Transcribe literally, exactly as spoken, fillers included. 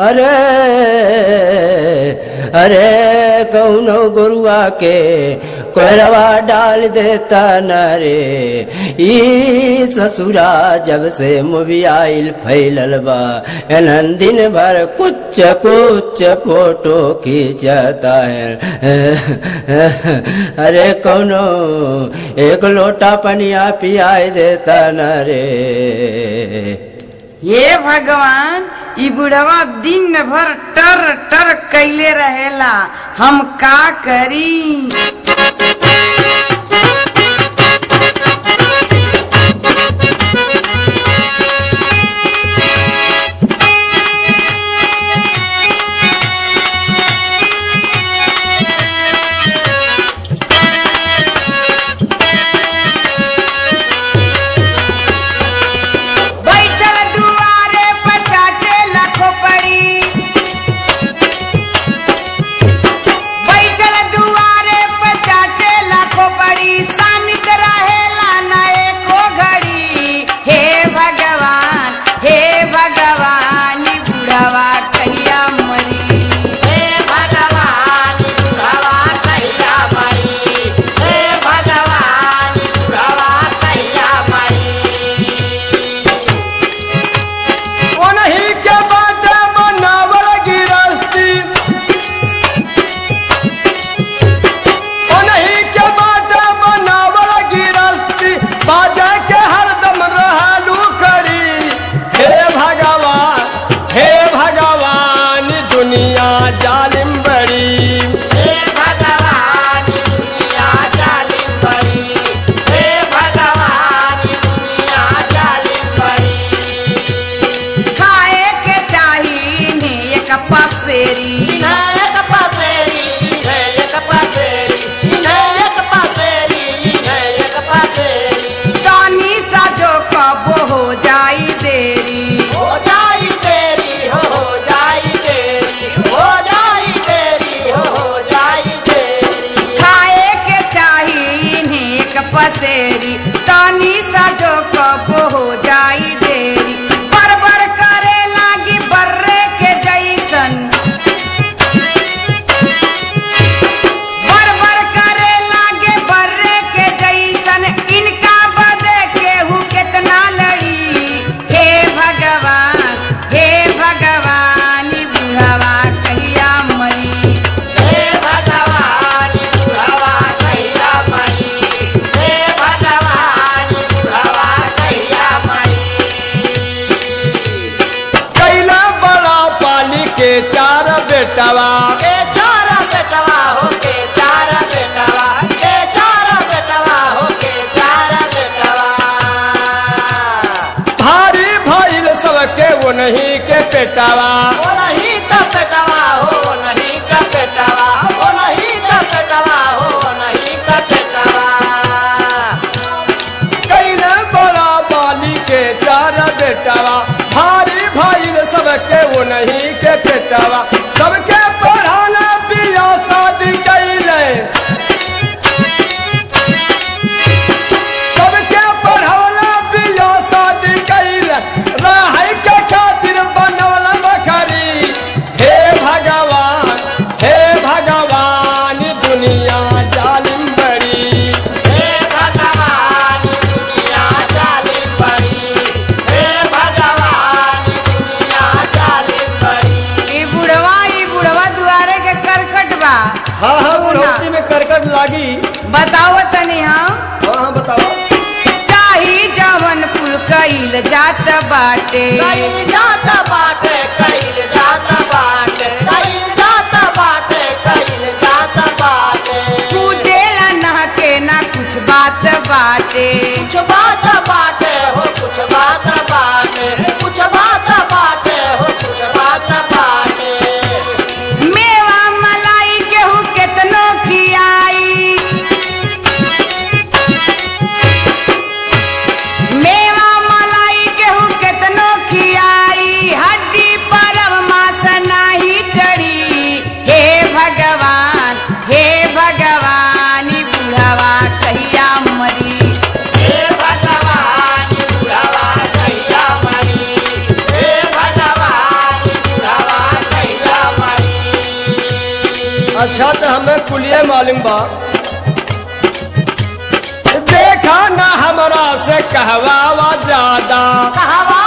अरे अरे कौनो गुरुआ के कोरवा डाल देता न रे। ई ससुरा जब से मोबाइल फैलल बा एनन दिन भर कुछ कुछ फोटो खींचता है। अरे कौनो एक लोटा पनिया पियाई देता न रे। ये भगवान ई बुढ़वा दिन भर टर टर कैले रहेला, हम का करी। पसेरी तानी सा जो कब हो जाई देरी। बर बर करे लागी बर्रे के जैसन, बर बर करे लागे बर्रे के जैसन। इनका बदे केहू कितना लड़ी। हे भगवान हे भगवान बुढ़वा कहिया मरी। हे भगवान बुढ़वा कहिया मरी। के चार बेटवा के चार बेटवा हो के चार बेटवा के चार बेटवा हो के चार बेटवा। भारी भइल सबके वो नहीं के पेटवा वो नहीं का बेटवा हो वो नहीं का बेटवा वो नहीं का बेटवा हो वो नहीं का बेटवा। कैले बड़ा बाली के चार बेटवा भारी भइल सबके वो नहीं के पेटवा। सबके पढ़ाना पिया शादी कैले सबके पढ़ाना पिया शादी कैले रह के खातिर बनवल बखरी। हे भगवान हे भगवान दुनिया जालिम बड़ी। हे भगवान दुनिया जालिम बड़ी। हे भगवान दुनिया जालिम बड़ी। ई बुढ़वा ई बुढ़वा दुआरे के करकट बा। हाँ हाँ बुढ़ौती में करकट लागी। बताओ तनी। हाँ हाँ हाँ बताओ। चाही जवन कुल कईल जात बाटे, कईल जात बाटे कईल जात बाटे कईल जात बाटे कईल जात बाटे। कूदेला न के ना कुछ बात बाटे। कुछ बात बाटे हो कुछ बात बाटे कुछ बात बाटे हो कुछ बात बाटे। मेवा मलाई केहू केतनो खियाई, मेवा मलाई केहू केतनो खियाई। हड्डी अच्छा तो हमें कुलिये मालूम बा देखा ना हमरा से कहवावा ज्यादा कहवा